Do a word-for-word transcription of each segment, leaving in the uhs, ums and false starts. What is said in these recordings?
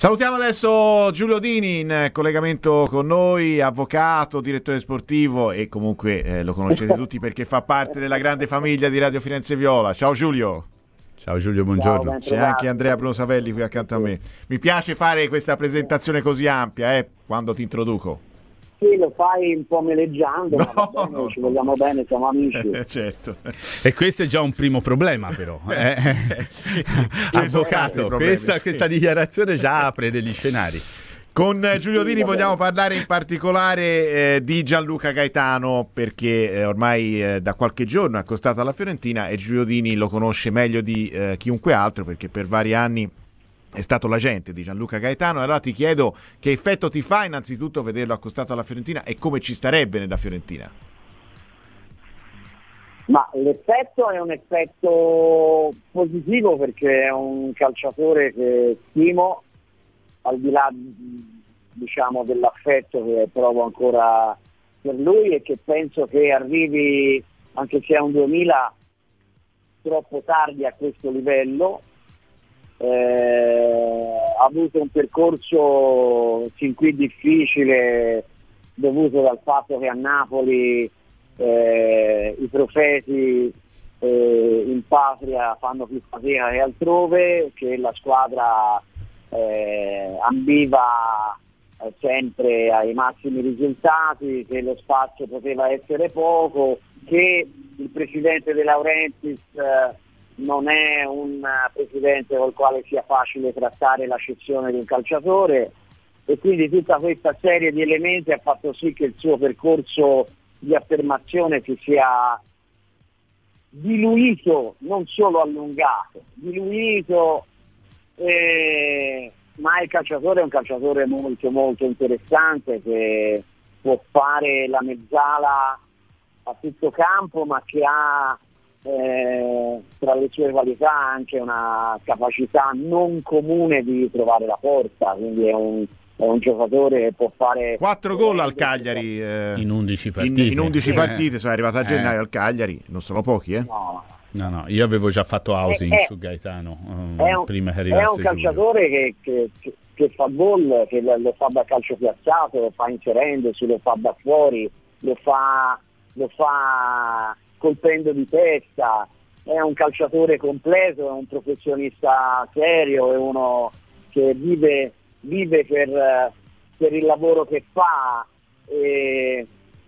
Salutiamo adesso Giulio Dini in collegamento con noi, avvocato, direttore sportivo e comunque eh, lo conoscete tutti perché fa parte della grande famiglia di Radio Firenze Viola. Ciao Giulio. Ciao Giulio, buongiorno. Ciao, c'è anche Andrea Bruno Savelli qui accanto a me. Mi piace fare questa presentazione così ampia eh, quando ti introduco. Sì, lo fai un po' meleggiando, no, ma va bene, no, ci no. vogliamo bene, siamo amici. Eh, certo. E questo è già un primo problema però. Eh? Eh, sì. Avvocato, problemi, questa, sì. questa dichiarazione già apre degli scenari. Con Giulio Dini vogliamo parlare in particolare eh, di Gianluca Gaetano perché eh, ormai eh, da qualche giorno è accostato alla Fiorentina e Giulio Dini lo conosce meglio di eh, chiunque altro perché per vari anni è stato l'agente di Gianluca Gaetano. Allora ti chiedo che effetto ti fa innanzitutto vederlo accostato alla Fiorentina e come ci starebbe nella Fiorentina? Ma l'effetto è un effetto positivo perché è un calciatore che stimo, al di là diciamo dell'affetto che provo ancora per lui e che penso che arrivi, anche se è un duemila, troppo tardi a questo livello. Eh, ha avuto un percorso sin qui difficile dovuto dal fatto che a Napoli eh, i profeti eh, in patria fanno più fatica che altrove, che la squadra eh, ambiva eh, sempre ai massimi risultati, che lo spazio poteva essere poco, che il presidente De Laurentiis eh, non è un presidente col quale sia facile trattare la cessione di un calciatore e quindi tutta questa serie di elementi ha fatto sì che il suo percorso di affermazione si sia diluito, non solo allungato, diluito, eh, ma il calciatore è un calciatore molto molto interessante che può fare la mezzala a tutto campo ma che ha Eh, tra le sue qualità anche una capacità non comune di trovare la porta, quindi è un, è un giocatore che può fare quattro gol al Cagliari eh, in undici partite. In, in undici eh. partite, sono arrivato a gennaio eh. al Cagliari, non sono pochi, eh? No, No, no, io avevo già fatto outing è, su Gaetano um, è un, prima che è arrivasse un calciatore che, che, che, che fa gol, che lo, lo fa da calcio piazzato, lo fa inserendosi, lo fa da fuori, lo fa, lo fa colpendo di testa, è un calciatore completo, è un professionista serio, è uno che vive, vive per, per il lavoro che fa e,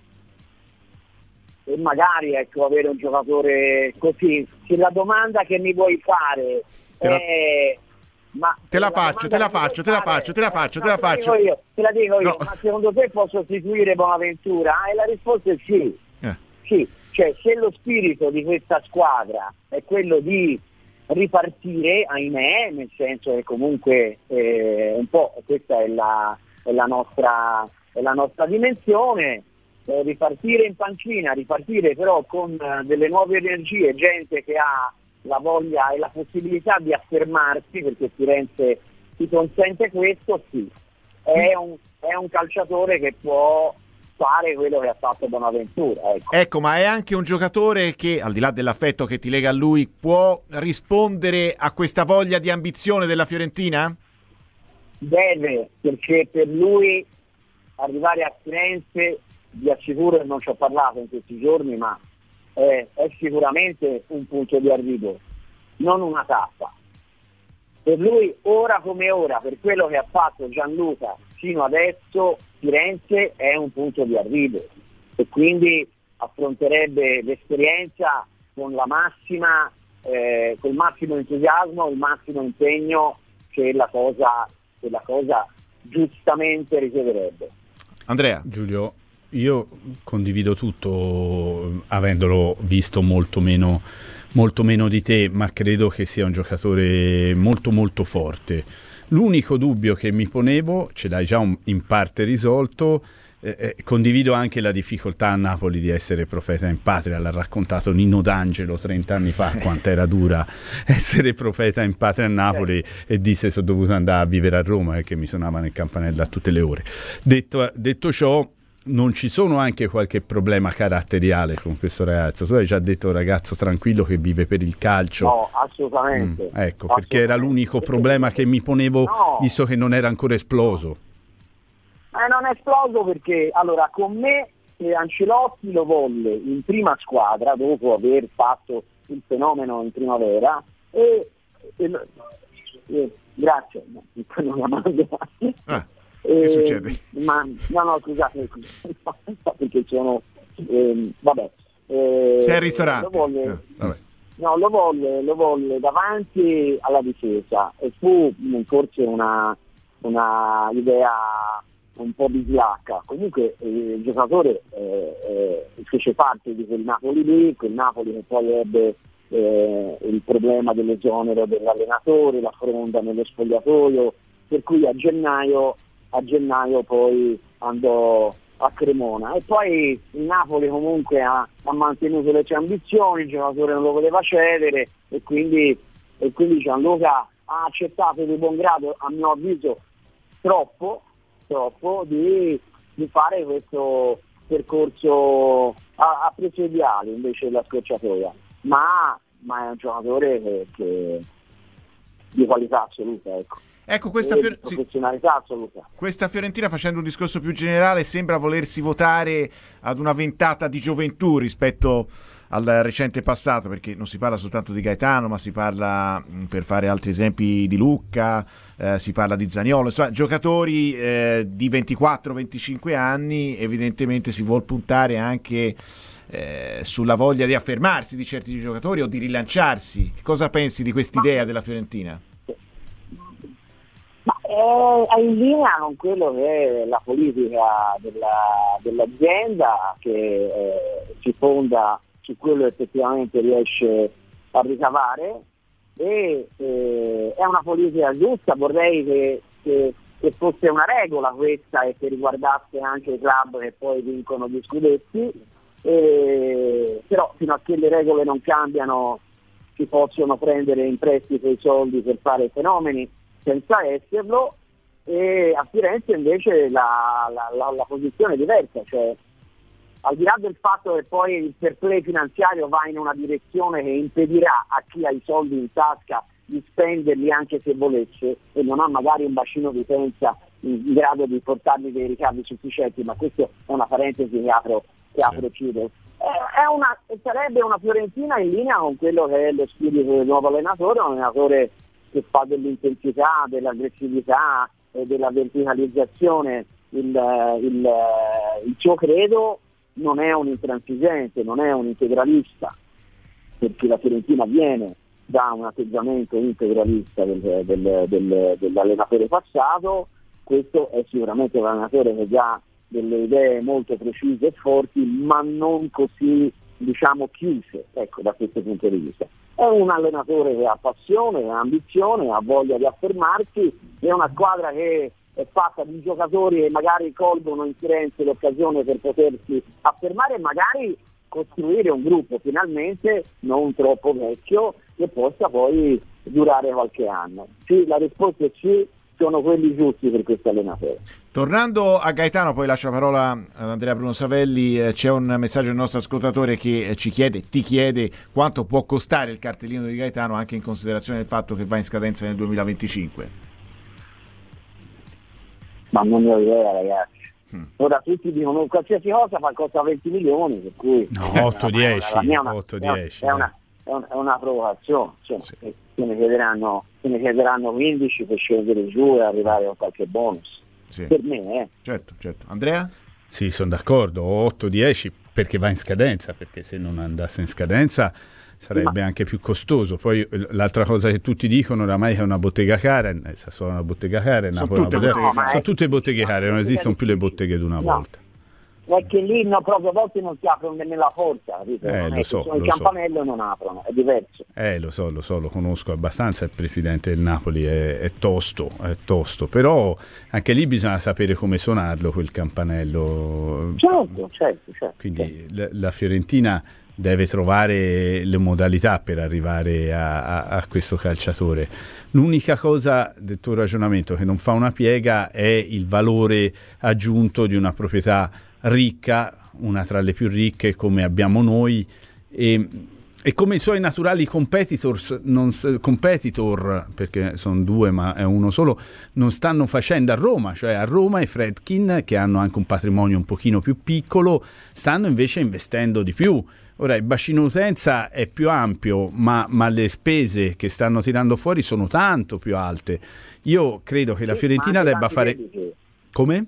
e magari ecco avere un giocatore così. Se la domanda che mi vuoi fare te la, è ma te la faccio, te la faccio, te la faccio, te la faccio, te la faccio. Io, te la dico io, no. Ma secondo te può sostituire Bonaventura? E la risposta è sì. Eh. Sì. Cioè, se lo spirito di questa squadra è quello di ripartire, ahimè, nel senso che comunque eh, un po' questa è la, è la, nostra, è la nostra dimensione, eh, ripartire in pancina, ripartire però con eh, delle nuove energie, gente che ha la voglia e la possibilità di affermarsi, perché Firenze ti consente questo, sì. È un, è un calciatore che può fare quello che ha fatto Bonaventura. Ecco. ecco, ma è anche un giocatore che, al di là dell'affetto che ti lega a lui, può rispondere a questa voglia di ambizione della Fiorentina? Deve, perché per lui arrivare a Firenze, vi assicuro che non ci ho parlato in questi giorni, ma è, è sicuramente un punto di arrivo, non una tappa. Per lui, ora come ora, per quello che ha fatto Gianluca fino adesso, Firenze è un punto di arrivo e quindi affronterebbe l'esperienza con la massima, eh, col massimo entusiasmo, il massimo impegno che la cosa, che la cosa giustamente richiederebbe. Andrea. Giulio, io condivido tutto, avendolo visto molto meno, molto meno di te, ma credo che sia un giocatore molto molto forte. L'unico dubbio che mi ponevo, ce l'hai già un, in parte risolto, eh, eh, condivido anche la difficoltà a Napoli di essere profeta in patria, l'ha raccontato Nino D'Angelo trent'anni fa, quanto era dura essere profeta in patria a Napoli, e disse sono dovuto andare a vivere a Roma perché mi suonavano il campanello a tutte le ore. Detto, detto ciò, non ci sono anche qualche problema caratteriale con questo ragazzo? Tu hai già detto un ragazzo tranquillo che vive per il calcio. No, assolutamente. Mm, ecco, assolutamente. Perché era l'unico problema che mi ponevo, no. visto che non era ancora esploso. Eh, non è esploso perché, allora, con me eh, Ancelotti lo volle in prima squadra dopo aver fatto il fenomeno in primavera e, e, e grazie, non la mando. Ah. Eh, che succede? Ma no, no, scusate, perché sono eh, vabbè. Eh, Sei al ristorante? Lo volle, eh, vabbè. no, lo volle, lo volle davanti alla difesa e fu forse una, una idea un po' bislacca. Comunque eh, il giocatore eh, eh, fece parte di quel Napoli lì, quel Napoli che poi ebbe eh, il problema dell'esonero dell'allenatore, la fronda nello spogliatoio, per cui a gennaio a gennaio poi andò a Cremona e poi il Napoli comunque ha, ha mantenuto le sue ambizioni, il giocatore non lo voleva cedere e quindi, e quindi Gianluca ha accettato di buon grado, a mio avviso troppo, troppo di, di fare questo percorso a, a prezzo ideale invece della scorciatoia, ma, ma è un giocatore che, che di qualità assoluta, ecco. Ecco, questa, fior- professionalità assoluta. Questa Fiorentina, facendo un discorso più generale, sembra volersi votare ad una ventata di gioventù rispetto al recente passato, perché non si parla soltanto di Gaetano, ma si parla, per fare altri esempi, di Lucca, eh, si parla di Zaniolo, insomma, giocatori eh, di ventiquattro venticinque anni. Evidentemente si vuol puntare anche eh, sulla voglia di affermarsi di certi giocatori o di rilanciarsi. Che cosa pensi di quest'idea della Fiorentina? Ma è in linea con quello che è la politica della, dell'azienda che eh, si fonda su quello che effettivamente riesce a ricavare e eh, è una politica giusta. Vorrei che, che, che fosse una regola questa e che riguardasse anche i club che poi vincono gli scudetti, eh, però fino a che le regole non cambiano si possono prendere in prestito i soldi per fare fenomeni senza esserlo, e a Firenze invece la, la, la, la posizione è diversa, cioè al di là del fatto che poi il fair play finanziario va in una direzione che impedirà a chi ha i soldi in tasca di spenderli anche se volesse e non ha magari un bacino di utenza in grado di portargli dei ricavi sufficienti, ma questo è una parentesi che apro, che apro e chiudo. È una, sarebbe una Fiorentina in linea con quello che è lo spirito del nuovo allenatore, un allenatore che fa dell'intensità, dell'aggressività e della verticalizzazione il, il, il suo credo. Non è un intransigente, non è un integralista, perché la Fiorentina viene da un atteggiamento integralista del, del, del, dell'allenatore passato. Questo è sicuramente un allenatore che ha delle idee molto precise e forti, ma non così, diciamo, chiuse, ecco, da questo punto di vista. È un allenatore che ha passione, ha ambizione, ha voglia di affermarsi, è una squadra che è fatta di giocatori che magari colgono in Firenze l'occasione per potersi affermare e magari costruire un gruppo finalmente non troppo vecchio che possa poi durare qualche anno. Sì, la risposta è sì, sono quelli giusti per questo allenatore. Tornando a Gaetano, poi lascio la parola ad Andrea Bruno Savelli. Eh, c'è un messaggio del nostro ascoltatore che eh, ci chiede, ti chiede quanto può costare il cartellino di Gaetano, anche in considerazione del fatto che va in scadenza nel duemilaventicinque. Ma non ne ho idea, ragazzi. Hmm. Ora tutti dicono qualsiasi cosa ma costa venti milioni, per cui no, otto dieci è una, otto dieci è una, è una, è una provocazione, cioè, sì. se, ne chiederanno, se ne chiederanno quindici per scendere giù e arrivare a qualche bonus. Sì. Per me, eh. Certo, certo. Andrea? Sì, sono d'accordo, otto dieci perché va in scadenza, perché se non andasse in scadenza sarebbe ma... anche più costoso. Poi l'altra cosa che tutti dicono oramai è una bottega cara, è solo una bottega cara, sono, una tutte, bottega... botteghe. No, sono è... tutte botteghe care, non esistono più le botteghe di una no. volta. È che lì no, proprio a volte non si aprono nemmeno la forza, capito? Eh, non lo è so, sono lo il campanello so. E non aprono, è diverso. Eh, lo so, lo so, lo conosco abbastanza, il presidente del Napoli è, è tosto, è tosto, però anche lì bisogna sapere come suonarlo quel campanello. Certo, certo, certo. Quindi certo. La, la Fiorentina deve trovare le modalità per arrivare a, a, a questo calciatore. L'unica cosa del tuo ragionamento che non fa una piega è il valore aggiunto di una proprietà ricca, una tra le più ricche come abbiamo noi, e, e come i suoi naturali competitors, non, competitor, perché sono due ma è uno solo, non stanno facendo a Roma, cioè a Roma i Friedkin, che hanno anche un patrimonio un pochino più piccolo, stanno invece investendo di più. Ora il bacino utenza è più ampio, ma, ma le spese che stanno tirando fuori sono tanto più alte. Io credo che la Fiorentina debba fare... Come?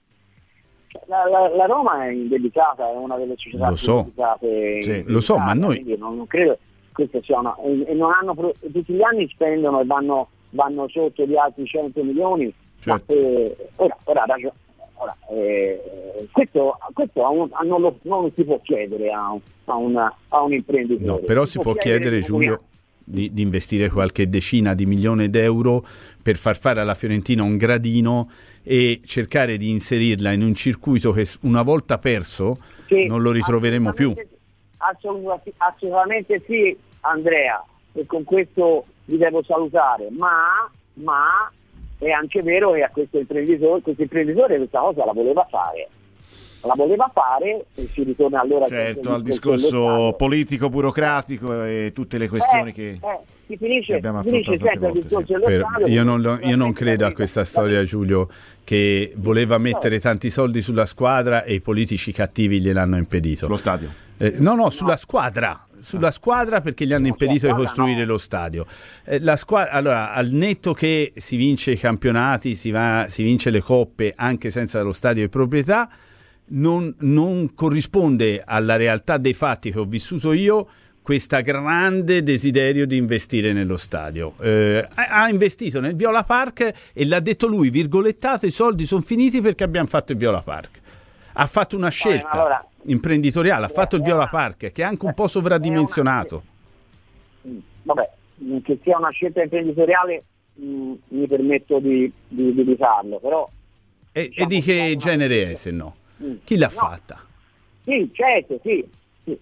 La, la, la Roma è indebitata, è una delle società lo so. più indebicate. Sì, lo so, ma noi non, non credo questo sia una, e non hanno tutti gli anni spendono e vanno, vanno sotto di altri cento milioni. Certo. Ma, eh, ora, ora, ora eh, questo, questo a un, a non, lo, non si può chiedere a, a, una, a un imprenditore. No, però si, si può, può chiedere, chiedere Giulio, di, di investire qualche decina di milioni d'euro per far fare alla Fiorentina un gradino e cercare di inserirla in un circuito che una volta perso sì, non lo ritroveremo più. Assolutamente, assolutamente sì, Andrea, e con questo vi devo salutare, ma, ma è anche vero che a questo imprenditore, questo imprenditore questa cosa la voleva fare. La voleva fare e si ritorna allora certo al discorso politico burocratico e tutte le questioni eh, che, eh, si finisce, che abbiamo si finisce affrontato tante volte, sì. Per, io, non lo, io non credo a questa storia, Giulio, che voleva mettere tanti soldi sulla squadra e i politici cattivi gliel'hanno impedito. Sullo stadio? Eh, no, no, sulla squadra. Sulla squadra perché gli hanno impedito di costruire lo stadio. Eh, la squadra, allora, al netto che si vince i campionati, si, va, si vince le coppe anche senza lo stadio di proprietà, Non, non corrisponde alla realtà dei fatti che ho vissuto io questo grande desiderio di investire nello stadio. Eh, ha investito nel Viola Park e l'ha detto lui, virgolettato, i soldi sono finiti perché abbiamo fatto il Viola Park. Ha fatto una scelta eh, allora, imprenditoriale, ha fatto il Viola Park, che è anche un po' sovradimensionato. Una, vabbè, che sia una scelta imprenditoriale mh, mi permetto di, di, di farlo, però... E, diciamo, e di che genere è, se no? Chi l'ha no. fatta? Sì, certo, sì, sì,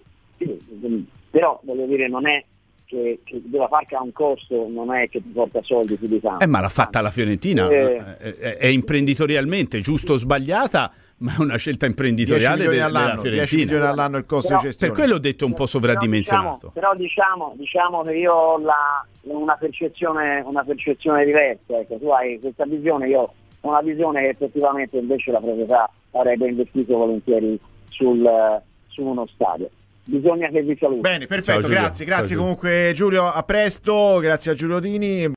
sì. Però voglio dire, non è che, che della Parca ha un costo, non è che ti porta soldi più di tanto. Eh, ma l'ha fatta la Fiorentina, eh, è, è imprenditorialmente giusto o sbagliata, ma è una scelta imprenditoriale de- della Fiorentina. dieci milioni all'anno il costo però, di gestione. Per quello ho detto un po' sovradimensionato. Però diciamo, però diciamo, diciamo che io ho la, una percezione una percezione diversa, ecco, tu hai questa visione, io ho una visione che effettivamente invece la proprietà avrebbe investito volentieri sul, su uno stadio. Bisogna che vi saluti. Bene, perfetto, Ciao, grazie, grazie Ciao, comunque Giulio, a presto, grazie a Giulio Dini.